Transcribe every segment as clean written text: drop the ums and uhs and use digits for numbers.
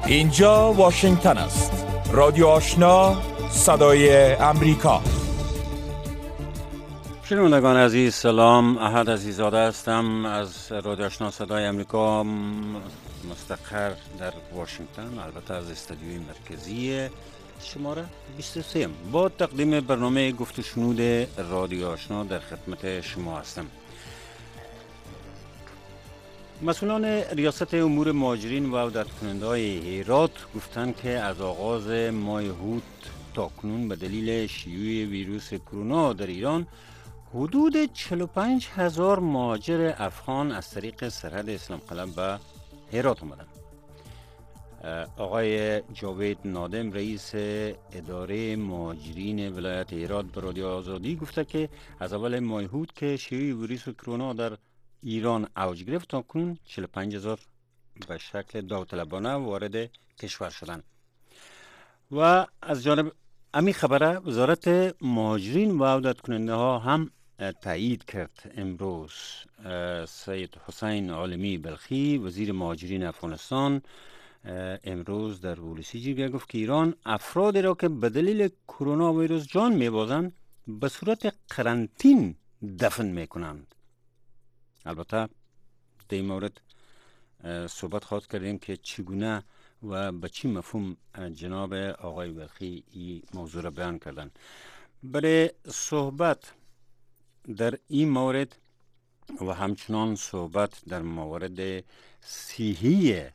اینجا واشنگتن است. رادیو آشنا، صدای امریکا. شنوندگان عزیز سلام، احد عزیزاده هستم از رادیو آشنا صدای امریکا، مستقر در واشنگتن، البته از استودیوی مرکزی شماره 23 با تقدیم برنامه گفت و شنود رادیو آشنا در خدمت شما هستم. مسئولان ریاست امور مهاجرین و عودت‌کننده‌های هرات گفتند که از آغاز ماه هوت تاکنون به دلیل شیوع ویروس کرونا در ایران حدود 45,000 مهاجر افغان از طریق سرحد اسلام قلعه به هرات آمدند. آقای جاوید نادم رئیس اداره مهاجرین ولایت هرات به رادیو آزادی گفته که از اول ماه هوت که شیوع ویروس کرونا در ایران اوج گرفت تا کنون 45,000 به شکل داوطلبانه وارد کشور شدند. و از جانب امی خبره وزارت مهاجرین و عودت کننده ها هم تایید کرد. امروز سید حسین عالمی بلخی وزیر مهاجرین افغانستان امروز در پلیسی جرگه گفت که ایران افرادی را که به دلیل کرونا ویروس جان می‌بازند به صورت قرنطین دفن میکنند. البته در این مورد صحبت خواهد کردیم که چگونه و به چی مفهوم جناب آقای بلخی این موضوع را بیان کردن. برای صحبت در این مورد و همچنان صحبت در موارد صحی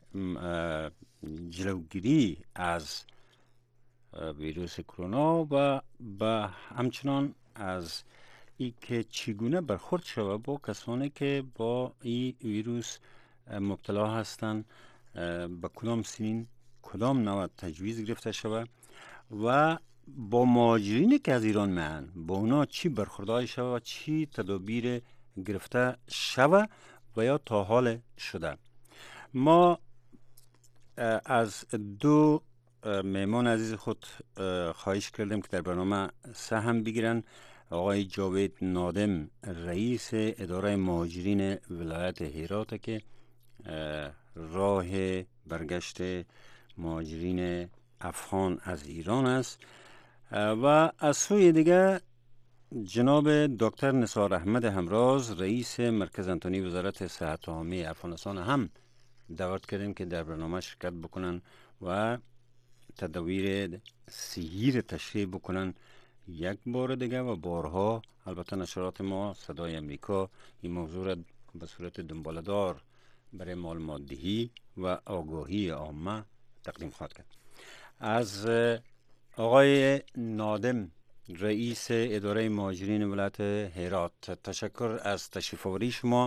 جلوگیری از ویروس کرونا و همچنان از ای که چگونه برخورد شود با کسانی که با این ویروس مبتلا هستند، به کدام سنین کدام نوع تجویز گرفته شود و با مهاجرینی که از ایران میان با اونا چی برخورداری شود و چی تدابیر گرفته شود و یا تا حال شده. ما از دو مهمان عزیز خود خواهش کردیم که در برنامه سهم بگیرن. آقای جاوید نادم رئیس اداره مهاجرین ولایت هرات که راه برگشت مهاجرین افغان از ایران است و از سوی دیگه جناب دکتر نثار احمد همراز رئیس مرکز انتونی وزارت صحت عامه افغانستان هم دعوت کردیم که در برنامه شرکت بکنن و تدابیر صحی را تشریح بکنن یک بار دیگه و بارها. البته نشرات ما صدای امریکا این موضوع را به صورت دنباله‌دار برای معلومات دهی و آگاهی عامه تقدیم خواهد کرد. از آقای نادم رئیس اداره مهاجرین ولایت هرات تشکر از تشریف آوری شما.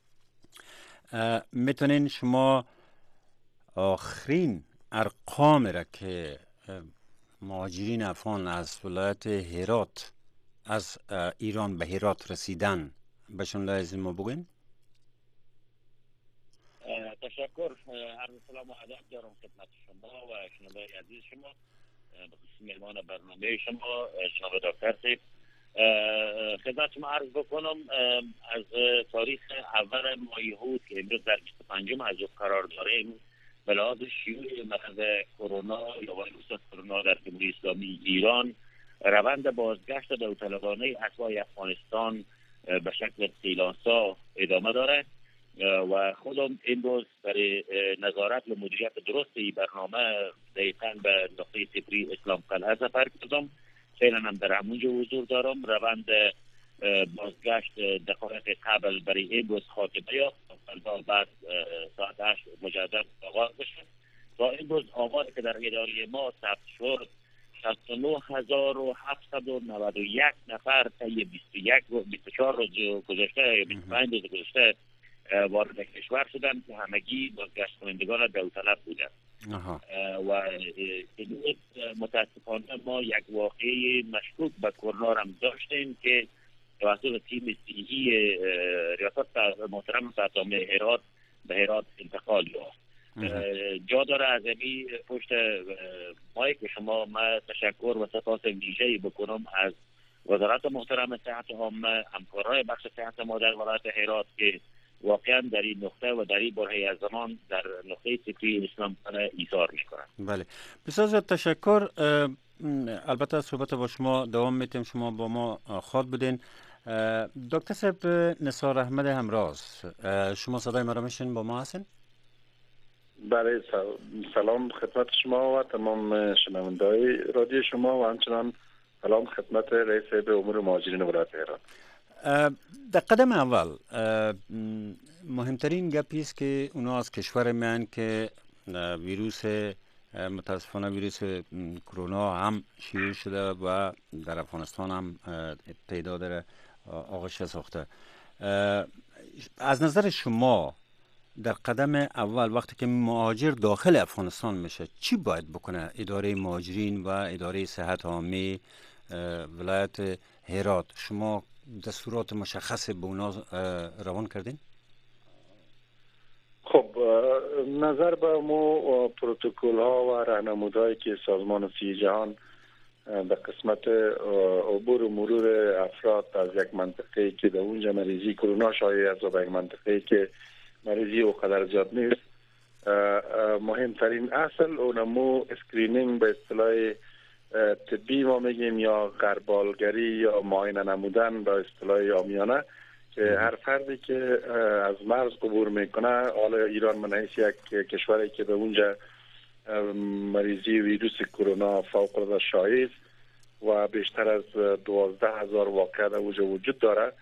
میتونین شما آخرین ارقام را که مهاجرین افغان از ولایت هرات از ایران به هرات رسیدن بهشون لازم ما بگوین؟ تشکر. عرض سلام و ادب دارم خدمت شما و شنوندگان عزیز شما، به خصوص مهمان برنامه شما جناب دکتر صاحب. خدمت شما عرض بکنم از تاریخ اول ماه هوت که امروز در 25 از قرار داریم به لحاظ شیوع مرض کرونا یا ویروس کرونا در جمهوری اسلامی ایران روند بازگشت داوطلبانه اتباع افغانستان به شکل فریلنسا ادامه داره و خودم امروز برای نظارت و مدیریت درست این برنامه دقیقاً به نقطه صفری اسلام قلعه سفر کردم. فعلا هم در همونجا حضور دارم. روند بازگشت دقایق قبل برای امروز خاتمه یافت، بعد ساعت 8 مجدد آغاز بشه. تا امروز آماری که در اداره ما ثبت شد 69,791 نفر طی 24 روز گذشته یا 25 روز گذشته وارد کشور شدند که همگی بازگشت کنندگان داوطلب بودند. و متاسفانه ما یک واقعه مشکوک به کرونا هم داشتیم که توسط تیم صحی ریاست محترم صحت عامه هرات به هرات انتقال یافت. جا داره از این پشت مایک شما ما تشکر و سپاس ویژه‌ای بکنم از وزارت محترم صحت عامه، همکارای بخش صحت ما در ولایت هرات که واقعا در این نقطه و در این برهه از زمان در نقطه فکری اسلام ایثار میکنند. بله، بسیار زیاد تشکر. البته صحبت با شما دوام میتیم، شما با ما خود بودین. دکتر صاحب نثار احمد همراز، شما صدای ما را میشنین؟ با ما هستین؟ بله، سلام خدمت شما و تمام شنونده‌های رادیو شما و همچنان سلام خدمت رئیس به امور مهاجرین ولایت ایران. در قدم اول مهمترین گپی است که اونا از کشور میان که ویروس متاسفانه ویروس کرونا هم شیوع شده و در افغانستان هم تعداد آغاز ساخته. از نظر شما در قدم اول وقتی که مهاجر داخل افغانستان میشه چی باید بکنه اداره مهاجرین و اداره صحت عامه ولایت هرات؟ شما دستورات مشخص به اونا روان کردین؟ خب نظر به مو پروتکل ها و راهنمودهایی که سازمان صحت جهان در قسمت عبور و مرور افراد از یک منطقه که در اونجا مریضی کرونا شایع است و به یک منطقه که مریضی اونقدر زیاد نیست، مهمترین اصل اونمو اسکرینینگ به اصطلاح طبی ما میگیم یا غربالگری یا معاینه نمودن به اصطلاح عامیانه، که هر فردی که از مرز عبور میکنه، حالا ایران من حیث یک کشوری که به اونجا مریضی ویروس کرونا فوق العاده شایع است و بیشتر از 12,000 واقعه در اونجا وجود داره،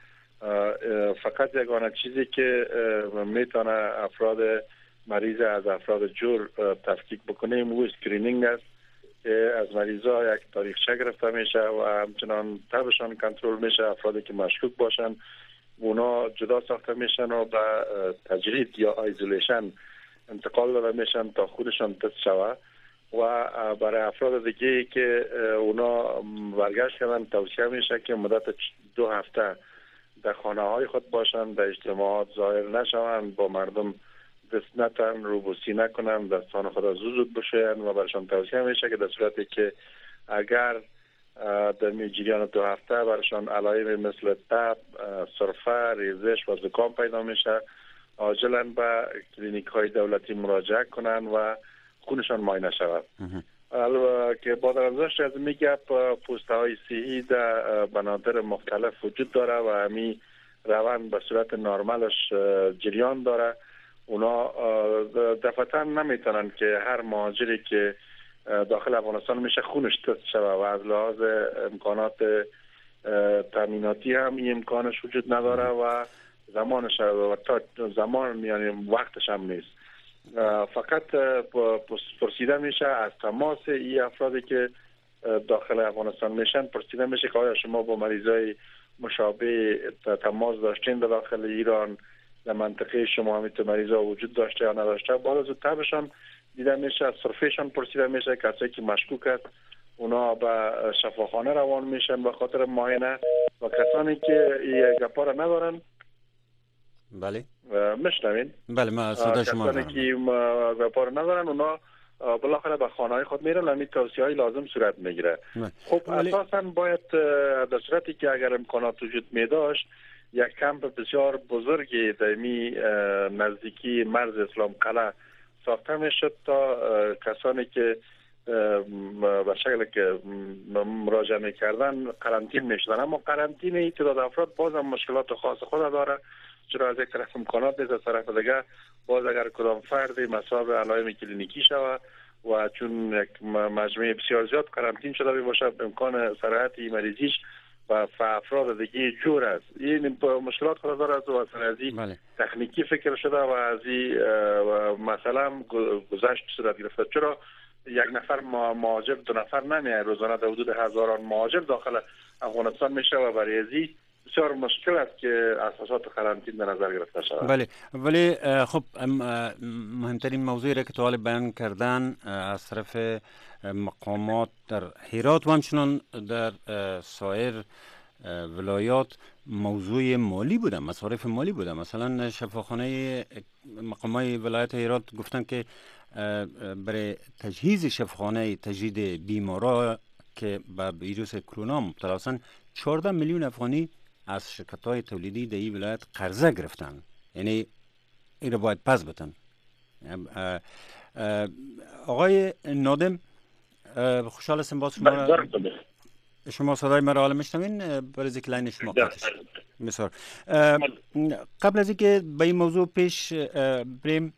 فقط یگانه چیزی که میتونه افراد مریض از افراد جور تفکیک بکنیم و اسکرینینگ است که از مریضا یک تاریخچه گرفته میشه و همچنان تبشان کنترل میشه. افرادی که مشکوک باشن اونا جدا ساخته میشن و به تجرید یا ایزولیشن انتقال داده میشن تا خودشان تست شوه و برای افراد دیگه که اونا برگشت کردن توصیه میشه که مدت 2 هفته در خانه های خود باشن، در اجتماعات ظاهر نشوند، با مردم دست نتن، روبوسی نکنن، دستان خود زود بشوین و برشان توصیه میشه که در صورتی که اگر در جریان 2 هفته برشان علائم مثل تب، سرفه، ریزش و زکام پیدا میشه، عاجلا به کلینیک های دولتی مراجعه کنن و خونشان معاینه شود. که با درازش از میگه پوسته های صحی در بنادر مختلف وجود داره و همی روند به صورت نرمالش جریان داره. اونا دفعتا نمیتونن که هر مهاجری که داخل افغانستان میشه خونش تست شده و از لحاظ امکانات تامیناتی هم این امکانش وجود نداره و زمانش و تا زمان یعنی وقتش هم نیست. فقط پرسیده میشه از تماس این افرادی که داخل افغانستان میشن، پرسیده میشه که آیا شما با مریضای مشابه تماس داشتین در داخل ایران، در منطقه شما همیت مریضا وجود داشته یا نداشته. بالا زودتر بشن دیده میشه، از صرفیشان پرسیده میشه، کسی که مشکوک است اونا به شفاخانه روان میشن به خاطر معاینه و کسانی که این گپا را ندارن. بله مشنوین؟ بله ما صدای شما کسانی که گپا را ندارن اونا بالاخره به خانه های خود میرن، همین توصیه های لازم صورت میگیره. خب اساسا باید در صورتی که اگر امکانات وجود میداشت یک کمپ بسیار بزرگی در نزدیکی مرز اسلام قلعه ساخته میشد تا کسانی که به شکل که مراجعه میکردن قرنطین میشدن. اما قرنطین این تعداد افراد باز هم مشکلات خاص خود داره، چرا از یک طرف امکانات نیست، از طرف دیگه باز اگر کدام فردی مصاب علائم کلینیکی شود و چون یک مجموعه بسیار زیاد قرنطین شده باشه امکان سرایت مریضیش و افراد دیگه جور است. این مشکلات خود داره و از این تکنیکی فکر شده و از این مثلا گذشت صورت گرفته. چرا یک نفر مهاجر 2 نفر نمیاد؟ روزانه در حدود هزاران مهاجر داخل افغانستان میشه و برای ازی بسیار مشکل است که اساسات قرنطین در نظر گرفته شود. بله ولی خب مهمترین موضوعی را که تا حال بیان کردن از طرف مقامات در هرات و همچنان در سایر ولایات موضوع مالی بوده، مصارف مالی بوده. مثلا شفاخانه مقامای ولایت هرات گفتن که برای تجهیز شفاخانه تجدید بیمارا که به ویروس کرونا مبتلا هستند 14 میلیون افغانی از شرکت‌های تولیدی در این ولایت قرضه گرفتن یعنی این رو باید پس بتن. آقای نادم، خوشحال هستم باز شما صدای مرا حالا میشنوین؟ برای اینکه لاین شما قطع شد. بسیار. قبل از اینکه به این موضوع پیش بریم،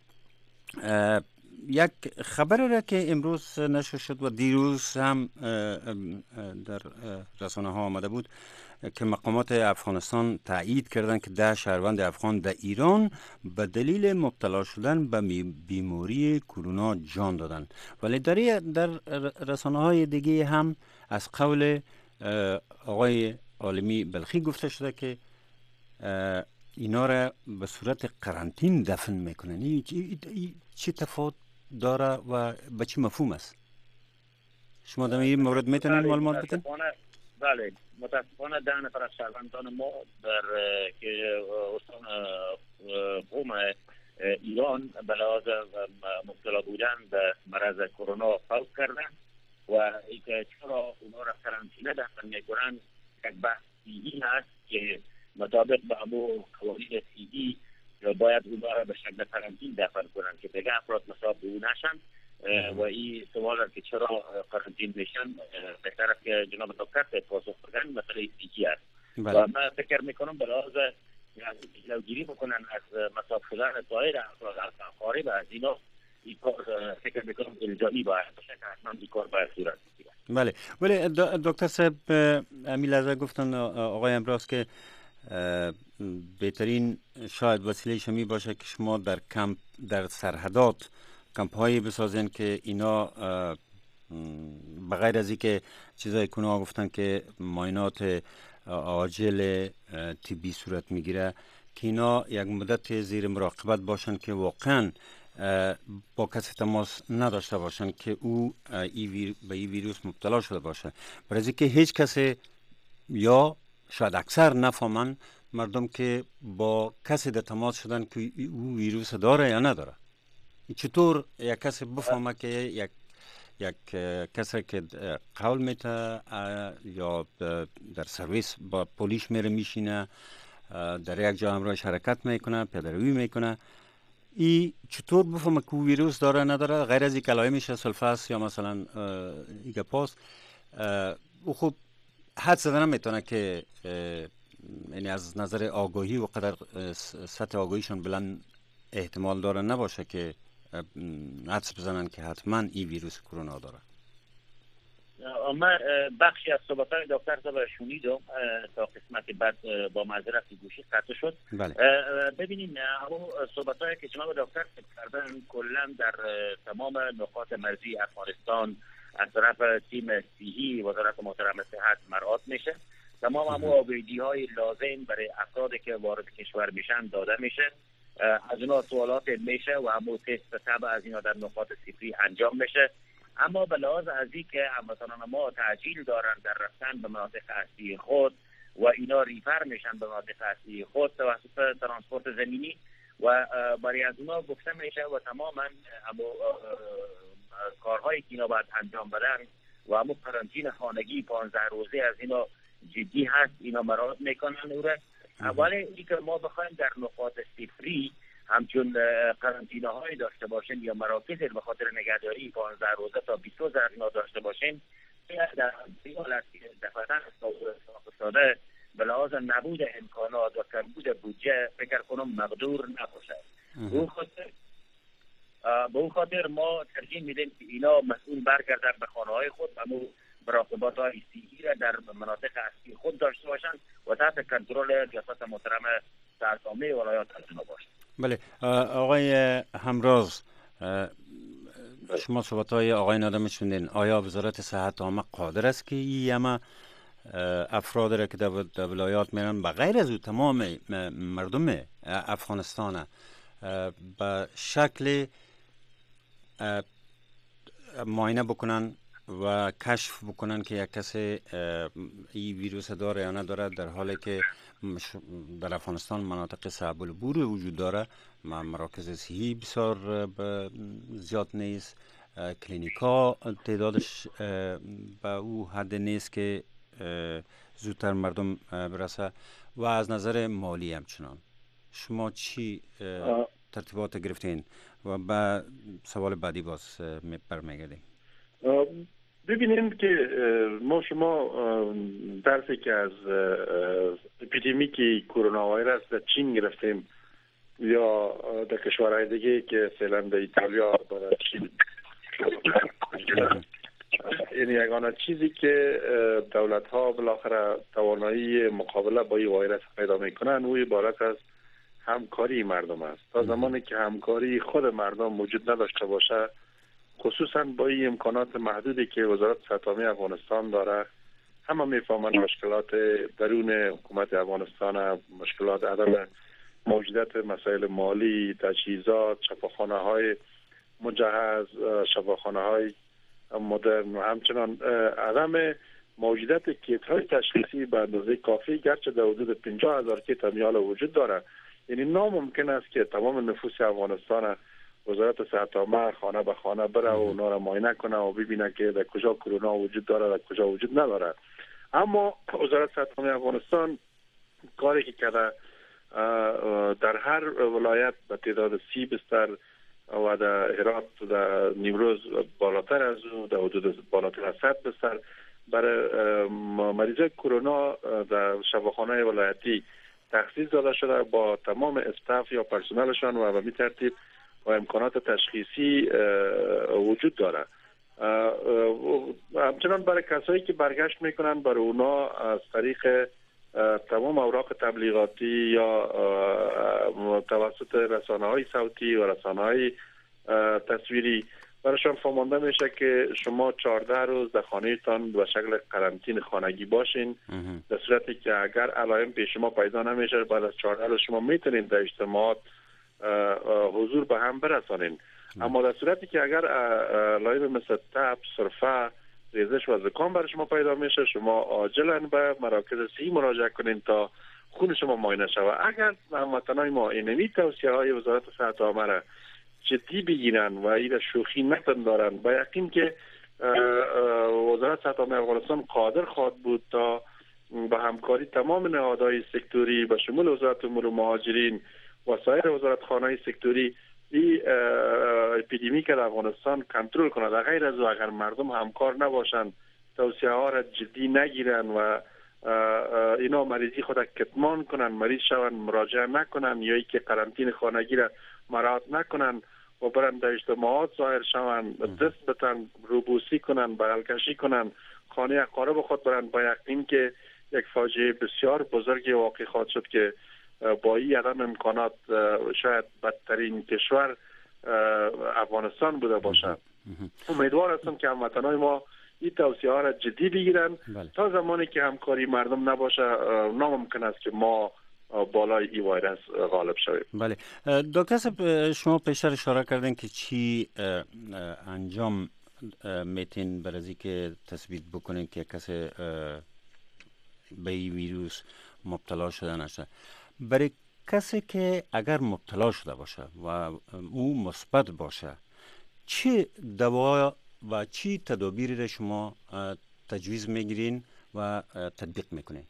یک خبر را که امروز نشر شد و دیروز هم در رسانه ها آمده بود که مقامات افغانستان تایید کردند که 10 شهروند افغان در ایران به دلیل مبتلا شدن به بیماری کرونا جان دادند. ولی در رسانه های دیگه هم از قول آقای عالمی بلخی گفته شده که اینا را به صورت قرنطین دفن میکنن. چی تفاوت داره و به چی مفهوم است؟ شما در این مورد میتونید معلومات بدین؟ بله، متاسفانه 10 نفر از شهروندان ما در که استان قم ایران به لحاظ مبتلا بودن به مرض کرونا فوت کردن و اینکه چرا اونا را قرنطینه دفن میکنن یک بحث صحیحی هست که مطابق به همون قوانین صحیحی باید اونا را به شکل قرنطین دفن کنن که دیگه افراد مصاب به اون نشن. و این سوال که چرا قرنطین میشن بهتر است که جناب دکتر پاسخ بدن، مسئله صحیحی است. و من فکر میکنم به لحاظ جلوگیری بکنن از مصاب شدن سایر افراد از خارج از اینا، این کار فکر میکنم الزامی باید باشه که حتما این کار باید صورت بگیره. بله، ولی دکتر صاحب امیل از گفتن آقای امراض که بهترین شاید وسیله شمی باشه که شما در سرحدات کمپ هایی بسازین که اینا بغیر از اینکه چیزای کنها گفتن که معاینات عاجل طبی صورت میگیره، که اینا یک مدت زیر مراقبت باشن که واقعا با کسی تماس نداشته باشن که او به این ویروس مبتلا شده باشه. برای اینکه هیچ کسی یا شاید اکثر نفهمن مردم که با کسی در تماس شدن که او ویروس داره یا نداره. چطور یک کسی بفهمه که یک کسی که قول میته یا در سرویس با پلیس میره میشینه، در یک جا همراهش حرکت میکنه، پیاده‌روی میکنه، ای چطور بفهمه که ویروس داره نداره؟ غیر از این علائمش سلفاس یا مثلا ایگاپاس، او خوب حد زدن نمیتونه که یعنی از نظر آگاهی و قدر سطح آگاهیشون بلند احتمال داره نباشه که حدس بزنن که حتما این ویروس کرونا داره. من بخشی از صحبت‌های دکتر صاحب شنیدم تا قسمت بعد با معذرت گوشی قطع شد. بله. ببینید همون صحبت‌هایی که جناب دکتر کردن کلا در تمام نقاط مرزی افغانستان از طرف تیم صحی وزارت محترم صحت مراعات میشه. تمام همون آبیدی‌های لازم برای افرادی که وارد کشور میشن داده میشه. از اونا سوالات میشه و همون تست تبع از اینا در نقاط صفری انجام میشه. اما به لحاظ از این که هموطنان ما تعجیل دارن در رفتن به مناطق اصلی خود و اینا ریفر میشن به مناطق اصلی خود توسط ترانسپورت زمینی و برای از اونا گفته میشه و تماما کارهایی که اینا باید انجام بدن و همون قرنطینه خانگی 15 روزه از اینا جدی هست، اینا مراعات میکنن. اولی ای که ما بخوایم در نقاط صفری همچون قرنطینه های داشته باشیم یا مراکز به خاطر نگهداری 15 روزه تا 20 روزه اینا داشته باشیم، در این حالت دفعتاً افتاده به لحاظ نبود امکانات و کمبود بودجه فکر کنم مقدور نباشه. به اون خاطر ما ترجیح میدیم که اینا مسئول برگردن به خانه های خود و مراقبات های صحی را در مناطق اصلی خود داشته باشند و تحت کنترل ریاست محترم صحت عامه ولایات اینا باشند. بله آقای همراز، شما صحبت‌های آقای نادم شنیدین. آیا وزارت صحت عامه قادر است که این همه افراد را که در ولایات میرن بغیر از او تمام مردم افغانستان به شکل معاینه بکنن و کشف بکنن که یک کسی این ویروس داره یا نداره، در حالی که در افغانستان مناطق صعب العبور وجود داره، مراکز صحی بسیار زیاد نیست، کلینیکا تعدادش به او حد نیست که زودتر مردم برسه و از نظر مالی همچنان. شما چی ترتیبات گرفتین و به سوال بعدی باز برمیگردیم؟ ببینید که ما شما درسی که از اپیدمیک کرونا ویروس در چین گرفتیم یا در کشورهای دیگه که فعلا در ایتالیا در چین، یعنی یگانه چیزی که دولت ها بالاخره توانایی مقابله با این ویروس پیدا میکنن او عبارت از همکاری مردم است. تا زمانی که همکاری خود مردم وجود نداشته باشه، خصوصا با این امکانات محدودی که وزارت صحت عامه افغانستان داره، همه میفهمن مشکلات درون حکومت افغانستان، مشکلات عدم موجودیت مسائل مالی، تجهیزات، شفاخانه های مجهز، شفاخانه های مدرن و همچنان عدم موجودیت کیت های تشخیصی به اندازه کافی، گرچه در حدود 50,000 کیت امیال وجود داره. یعنی ناممکن است که تمام نفوس افغانستان وزارت صحت عامه خانه به خانه بره و اونا را معاینه کنه و ببینه که در کجا کرونا وجود داره و کجا وجود نداره. اما وزارت صحت عامه افغانستان کاری که کرده، در هر ولایت به تعداد 30 بستر و در هرات در نیمروز بالاتر از او در حدود بالاتر از 100 بستر برای مریضای کرونا در شفاخانه ولایتی تخصیص داده شده با تمام استاف یا پرسنلشان و به این ترتیب و امکانات تشخیصی وجود داره. همچنان برای کسایی که برگشت میکنن برای اونا از طریق تمام اوراق تبلیغاتی یا توسط رسانه‌های صوتی و رسانه‌های تصویری برایشان فرمانده میشه که شما 14 روز در خانه‌تان به شکل قرنطینه خانگی باشین. در صورتی که اگر علائم پیش شما پیدا نمیشه، بعد از 14 روز شما میتونید در اجتماعات حضور به هم برسانین. اما در صورتی که اگر علائم مثل تب، سرفه، ریزش و زکام برای شما پیدا میشه، شما عاجلاً به مراکز صحی مراجعه کنین تا خون شما معاینه شود. اگر هموطنان ما اینمی توصیه های وزارت صحت عامه را جدی بگیرن و این شوخی نپندارن، با یقین که وزارت صحت عامه افغانستان قادر خواهد بود تا با همکاری تمام نهادهای سکتوری به شمول وزارت امور مهاجرین و سایر وزارتخانه‌های سکتوری این اپیدمی که در افغانستان کنترل کنند. در غیر از او اگر مردم همکار نباشند، توصیه ها را جدی نگیرن و اینا مریضی خود کتمان کنن، مریض شون مراجعه نکنن یا ای که قرنطینه خانگی را مراعات نکنن و برن در اجتماعات ظاهر شون، دست بتن، روبوسی کنن، بغل کشی کنن، خانه اقارب خود برن، با یقین که یک فاجعه بسیار بزرگ واقع خواهد شد که با این عدم امکانات شاید بدترین کشور افغانستان بوده باشد. امیدوار هستم که هموطنان ما این توصیه ها را جدی بگیرن. تا زمانی که همکاری مردم نباشه ناممکن است که ما بالای این ویروس غالب شویم. بله دکتر صاحب، شما پیشتر اشاره کردن که چی انجام میتین برای از که تثبیت بکنین که کسی به این ویروس مبتلا شده نشه. برای کسی که اگر مبتلا شده باشه و او مثبت باشه، چه دوا و چی تدابیری را شما تجویز میگیرین و تطبیق میکنین؟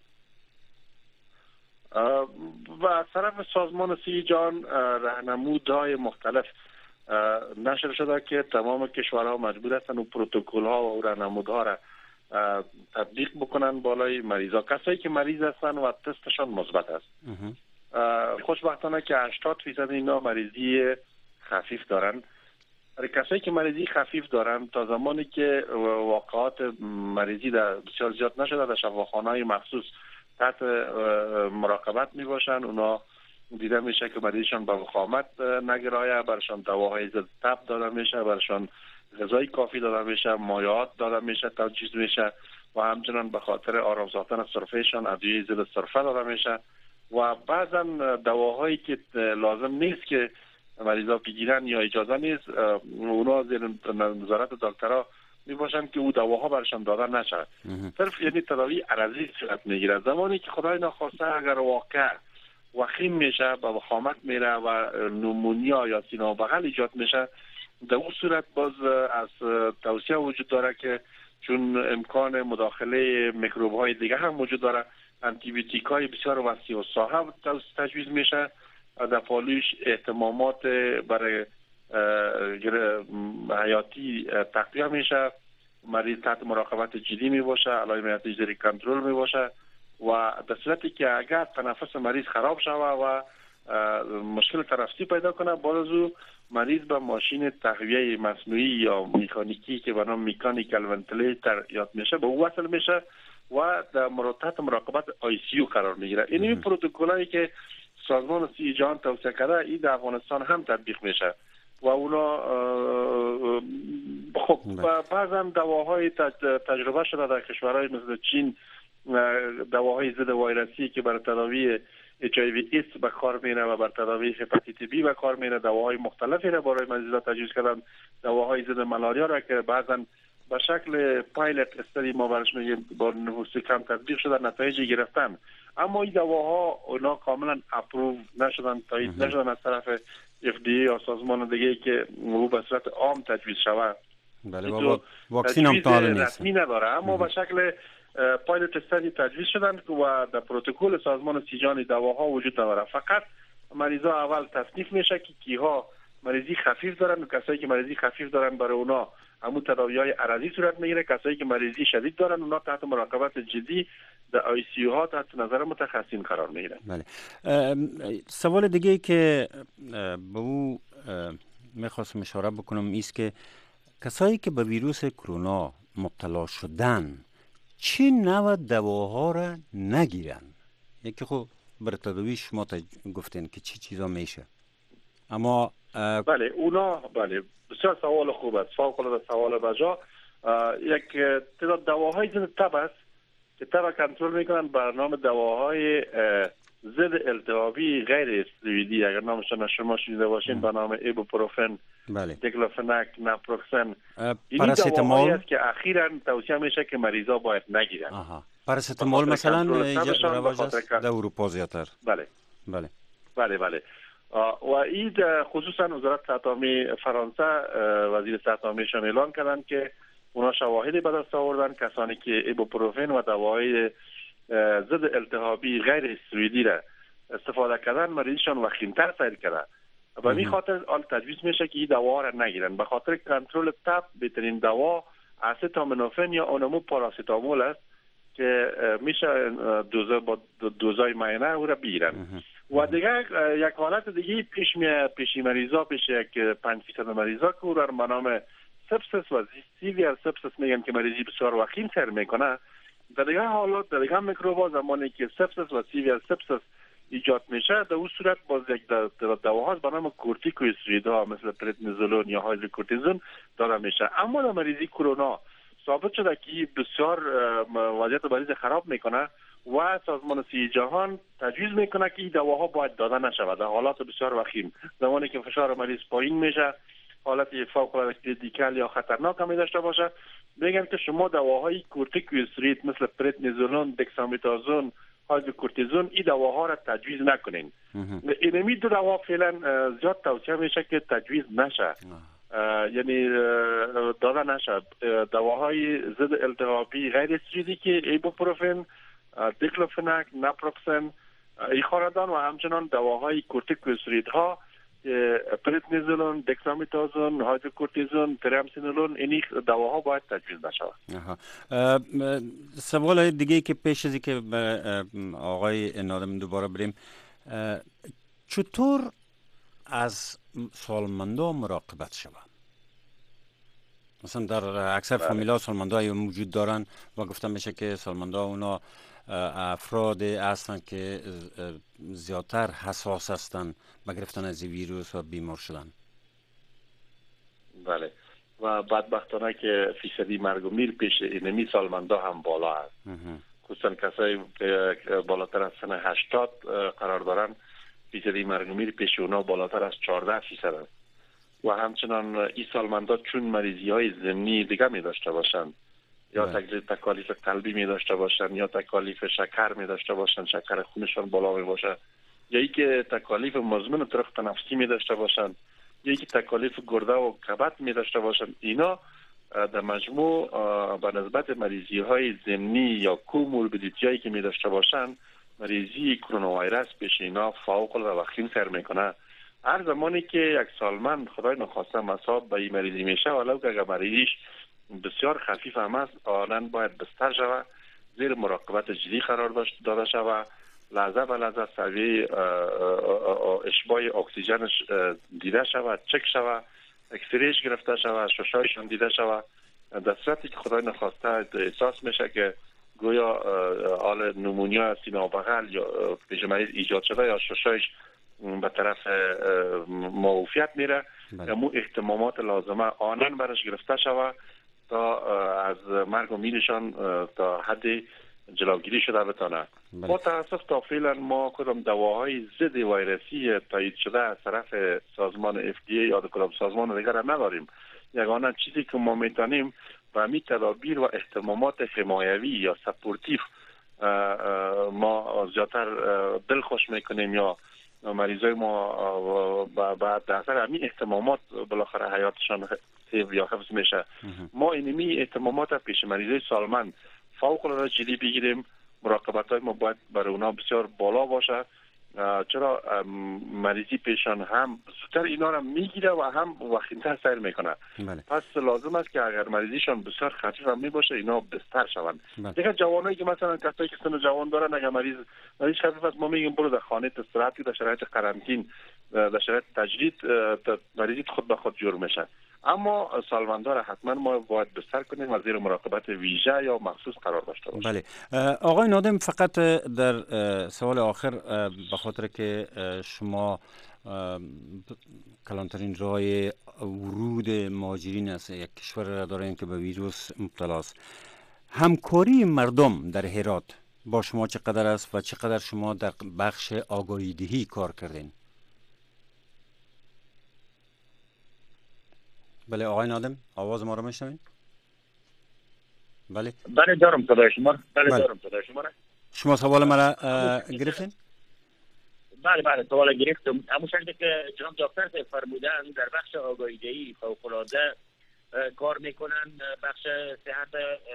و از طرف سازمان صحت جهان راهنمودهای مختلف نشر شده که تمام کشورها مجبور هستند و پروتکل ها و راهنمودها را تطبیق بکنن بالای مریضا. کسایی که مریض هستن و تستشان مثبت است، خوشبختانه که 80% اینا مریضی خفیف دارن. کسایی که مریضی خفیف دارن تا زمانی که واقعات مریضی بسیار زیاد نشده در شفاخانه‌های مخصوص تحت مراقبت می باشن. اونا دیده میشه که مریضشان به وخامت نگرایه، برشان دواهای ضد تب داده میشه، برشان غذای کافی داده میشه، مایعات داده میشه، تجهیز میشه و همچنان به خاطر آرام ساختن سرفهشان ادویه ضد سرفه داده میشه و بعضا دواهایی که لازم نیست که مریضا بگیرن یا اجازه نیست، اونا زیر نظارت دکترها می باشن که او دواها برشان داده نشه. صرف یعنی تداوی عرضی صورت میگیره. زمانی که خدای نخواسته اگر واقع وخیم میشه، به وخامت میره و نومونیا یا سینه و بغل ایجاد میشه، در اون صورت باز از توصیه وجود داره که چون امکان مداخله میکروب های دیگه هم وجود داره، آنتی بیوتیک های بسیار وسیع و صاحب تجویز میشه در پالوش اهتمامات برای حیاتی تقویه میشه، مریض تحت مراقبت جدی می باشه، علائم حیاتی زیر کنترل می باشه و در صورتی که اگر تنفس مریض خراب شوه و مشکل تنفسی پیدا کنه، باز او مریض به ماشین تهویه مصنوعی یا مکانیکی که به نام مکانیکال ونتیلیتر یاد میشه به او وصل میشه و در تحت مراقبت ICU قرار میگیره. این پروتکلایی که سازمان صحت جهان توصیه کرده این در افغانستان هم تطبیق میشه و اونا خب بعضا دواهای تجربه شده در کشورهای مثل چین، دواهای ضد ویروسی که برای تداوی HIV ایدز به کار میره و برای تداوی هپاتیت بی به کار میره، دواهای مختلفی را برای مریضان تجویز کردن، دواهای ضد ملاریا را که بعضا به شکل پایلت استادی ما برش میگیم با نفوس کم تطبیق شدن، نتایج گرفتن، اما این دواها اونا کاملا اپروو نشدن، تایید نشدن از طرف FDA یا سازمان دیگه که او به صورت عام تجویز شود. بله، واکسین هم فعال نیست، رسمی نداره، اما به شکل پایلت استادی تجویز شدن و در پروتکل سازمان صحت جهانی دواها وجود داره. فقط مریضا اول تصنیف میشه که کیها مریضی خفیف دارن و کسایی که مریضی خفیف دارن برای اونا همون تداوی‌های عرضی صورت میگیره، کسایی که مریضی شدید دارن اونا تحت مراقبت جدی در ICU ها تحت نظر متخصصین قرار میگیرن. بله. سوال دیگه که به او میخواستم اشاره بکنم ایست که کسایی که به ویروس کرونا مبتلا شدن چه نوع دواها را نگیرن؟ یکی خب برای تداوی شما گفتین که چی چیزا میشه، اما بله اونا بله بسیار سوال خوب است، فوق العاده سوال بجا. یک تعداد دواهای ضد تب است که تب کنترل میکنن، برنامه دواهای ضد التهابی غیر استروئیدی، اگر نامشون شما شنیده باشین به نام ایبوپروفن، بله، دیکلوفناک، ناپروکسن، این پاراستامول دواهایی است که اخیراً توصیه میشه که مریضا باید نگیرن. پاراستامول مثلا رواج است در اروپا زیادتر. بله بله بله بله و این خصوصا وزارت صحت عامه فرانسه، وزیر صحت عامه‌شان اعلان کردن که اونا شواهدی به دست آوردن کسانی که ایبوپروفن و دواهای ضد التهابی غیر استروئیدی را استفاده کردن مریضشان وخیم‌تر سیر کردن. به این خاطر آن تجویز میشه که این دوا را نگیرن. به خاطر کنترل تب بهترین دوا آسیتامینوفن یا اونمو پاراستامول است که میشه دوزای معینه او را بگیرن. و دیگه یک حالت دیگه پیش مریضا، پیش یک 5% مریضا که او را به نام سپسس و سیویر سپسس میگن که مریضی بسیار وخیم سر میکنه. در دیگه حالات، در دیگه میکروبا زمانی که سپسس و سیویر سپسس ایجاد میشه، در اون صورت باز یک دواها به نام کورتیکوستروئیدها مثل پردنیزولون یا هایدروکورتیزون داده میشه. اما در مریضی کرونا ثابت شده که بسیار وضعیت مریض خراب میکنه و سازمان صحت جهان تجویز میکنه که این دواها باید داده نشود در حالات بسیار وخیم، زمانی که فشار مریض پایین میشه، حالت فوق العاده کریتیکال یا خطرناک هم داشته باشه، میگن که شما دواهای کورتیکوستروئید مثل پردنیزولون، دکسامتازون، هایدروکورتیزون این دواها را تجویز نکنین. اینمی دو دوا فعلا زیاد توصیه میشه که تجویز نشه، یعنی داده نشه. دواهای ضد التهابی غیر استروئیدی که ایبوپروفن، دیکلوفناک، ناپروکسن، ایخاردان و همچنان دواهای کورتیکوستروئیدها پردنیزولون، دکسامتازون، هایدروکورتیزون، تریامسینولون، این دواها باید تجویز نشود. سوال دیگه که پیش از که آقای نادم دوباره بریم، چطور از سالمندا مراقبت شود؟ مثلا در اکثر فامیل‌ها سالمندا موجود دارن و گفتن میشه که سالمندا اونا افراد هستند که زیادتر حساس هستند به گرفتن از ویروس و بیمار شدن. بله و بدبختانه که فیصدی مرگ و میر پیش اینمی سالمندا هم بالا است. خصوصا کسایی که بالاتر از سن 80 قرار دارن فیصدی مرگ و میر پیش اونا بالاتر از 14% است. و همچنان این سالمندا چون مریضی های ضمنی دیگه می داشته باشند، یا تکالیف قلبی می داشته باشند، یا تکالیف شکر می داشته باشند، شکر خونشان بالا می باشه، یا ای که تکالیف مزمن طرق تنفسی می داشته باشند، یا ای که تکالیف گرده و کبد می داشته باشند، اینا در مجموع به نسبت مریضی های ضمنی یا کوموربیدیتی هایی که می داشته باشند مریضی کرونا ویروس پیش اینا فوق العاده سر میکنه. هر زمانی که یک سالمند خدای نخواسته مصاب به این مریضی میشه، ولو که اگر مریضیش بسیار خفیف هم است، آنن باید بستر شود، زیر مراقبت جدی قرار داده شود، لحظه به لحظه سویه اشباع اکسیژنش دیده شود، چک شود، اکسریش گرفته شود، ششایشان دیده شود. در صورتی که خدای نخواسته احساس میشه که گویا حال نمونیا سینه و بغل یا پیش مریض ایجاد شده یا ششایش به طرف معافیت میره، مو اهتمامات لازمه آنن برش گرفته شود تا از مرگ و میرشان تا حد جلوگیری شده بتانه. متاسف تا فعلا ما کدام دواهای ضد ویروسی تایید شده از طرف سازمان FDA یا کدام سازمان دیگر نداریم. یگانه چیزی که ما میتونیم و می تدابیر و اهتمامات حمایوی یا سپورتیف ما زیادتر دل خوش میکنیم یا مریضای ما بعد در اثر همین اهتمامات بالاخره حیاتشان حفظ یا حفظ میشه. ما اینمی اهتمامات پیش مریضای سالمند فوق العاده جدی بگیریم. مراقبت های ما باید برای اونا بسیار بالا باشه، چرا مریضی پیشان هم زودتر اینا را میگیره و هم وقتین‌تر سیر میکنه. پس لازم است که اگر مریضیشان بسیار خفیف هم میباشه اینا بستر شوند. دیگه جوانایی که مثلا کسایی که سن جوان دارن، اگر مریض خفیف است ما میگیم برو در خانه استراحت، در شرایط قرنطین، در شرایط تجدید مریضی خود به خود جور میشه. اما سالمندان را حتما ما باید بستر کنیم و زیر مراقبت ویژه یا مخصوص قرار داشته باشیم. بله آقای نادم، فقط در سوال آخر به خاطر که شما کلانترین راه ورود مهاجرین از یک کشور را دارین که به ویروس مبتلا است، همکاری مردم در هرات با شما چقدر است و چقدر شما در بخش آگاهی دهی کار کردین؟ بله آقای نادم، آواز ما رو میشنوین؟ بله دارم صدای شما. دارم صدای شما. شما سوال مرا گرفتین؟ بله سوال گرفتم. اما شکلی که جناب دکتر فرمودن در بخش آگاهی دهی فوق العاده کار میکنن. بخش صحت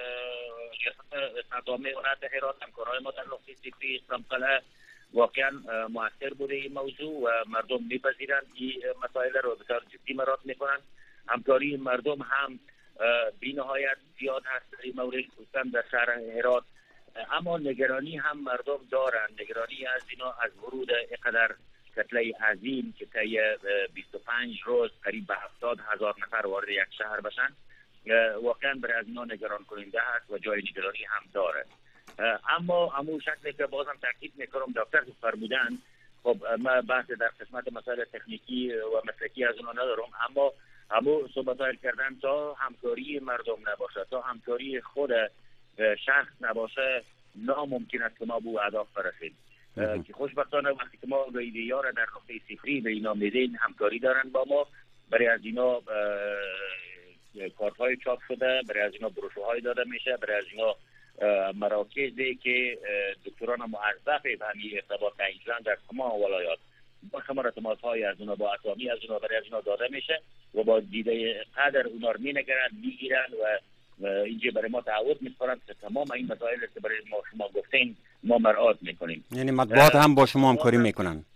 نظامی ولایت هرات، همکارای ما در نقطه صفری اسلامقلعه واقعا مؤثر بوده این موضوع و مردم میپذیرند این مسائل را بسیار جدی مراد میکنن. همکاری مردم هم بی نهایت زیاد هست در این مورد، خصوصا در شهر هرات. اما نگرانی هم مردم دارن، نگرانی از اینا از ورود اینقدر کتله عظیم که طی 25 روز قریب به 70,000 نفر وارد یک شهر بشن، واقعا برای از اینا نگران کننده هست و جای نگرانی هم داره. اما شکلی که بازم تاکید میکنم دکتر فرمودن، خب ما بحث در قسمت مسائل تکنیکی و مسلکی از اونها ندارم، اما صحبت کردن تا همکاری مردم نباشه، تا همکاری خود شخص نباشه، ناممکن است که ما به اهداف برسیم. که خوشبختانه وقتی که ما ایده‌ها را در نقطه صفری به اینا میدیم، همکاری دارن با ما، برای از اینا کارت‌های چاپ شده، برای از اینا بروشورهای داده میشه، برای از اینا مراکزی که دکتران موظف به همین ارتباط تعیین شدن در تمام ولایات با شمار تماس‌های از اونا با اسامی از اونا برای از اونا داده میشه و با دیده قدر اونا رو مینگرن، میگیرن و اینجا برای ما تعهد می‌کنن که تمام این مسائل که برای ما شما گفتین ما مراعات میکنیم. یعنی مطبوعات هم با شما همکاری میکنن؟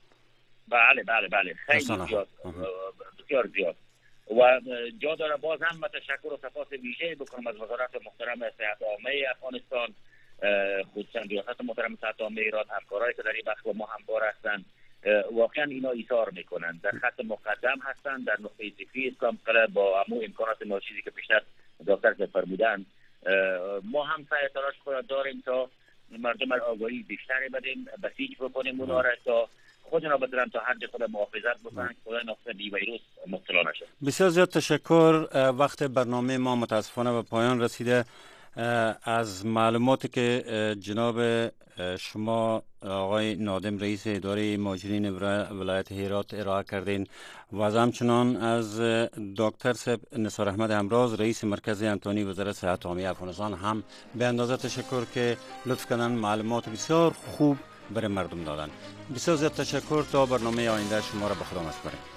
بله خیلی زیاد، بسیار زیاد. و جا داره باز هم تشکر و سپاس ویژه بکنم از وزارت محترم صحت عامه افغانستان، خصوصا ریاست محترم صحت عامه ایران، همکارایی که در این بخش با ما همکار هستند. واقعا اینا ایثار میکنن، در خط مقدم هستن در نقطه صفری اسلامقلعه با همون امکانات چیزی که پیشتر دکتر فرمودن. ما هم سعی تلاش خود داریم تا مردم آگاهی بیشتری بدیم، بسیج بکنیم اونا را تا خودنا بدرن تا حد خود محافظت بکنن که خدای نخواهد بی ویروس مبتلا نشه. بسیار زیاد تشکر. وقت برنامه ما متاسفانه به پایان رسیده. از معلوماتی که جناب شما آقای نادم رئیس اداره مهاجرین ولایت هرات ارائه کردین و از همچنان از دکتر صاحب نثار احمد امراض رئیس مرکز انتونی وزارت صحت عامه افغانستان هم به اندازه تشکر که لطف کردن معلومات بسیار خوب برای مردم دادن. بسیار زیاد تشکر. تا برنامه آینده شما را به خدا می‌سپاریم.